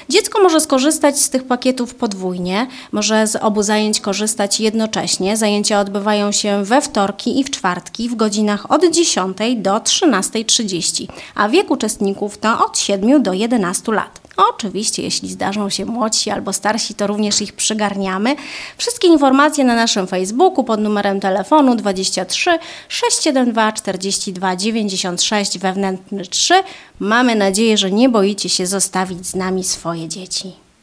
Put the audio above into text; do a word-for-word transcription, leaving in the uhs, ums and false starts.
Dziecko może skorzystać z tych pakietów podwójnie, może z obu zajęć korzystać jednocześnie. Zajęcia odbywają się we wtorki i w czwartki w godzinach od dziesiątej do trzynastej trzydzieści, a wiek uczestników to od siedmiu do jedenastu lat. Oczywiście, jeśli zdarzą się młodsi albo starsi, to również ich przygarniamy. Wszystkie informacje na naszym Facebooku pod numerem telefonu dwadzieścia trzy sześćset siedemdziesiąt dwa czterdzieści dwa dziewięćdziesiąt sześć wewnętrzny trzy. Mamy nadzieję, że nie boicie się zostawić z nami swoje dzieci.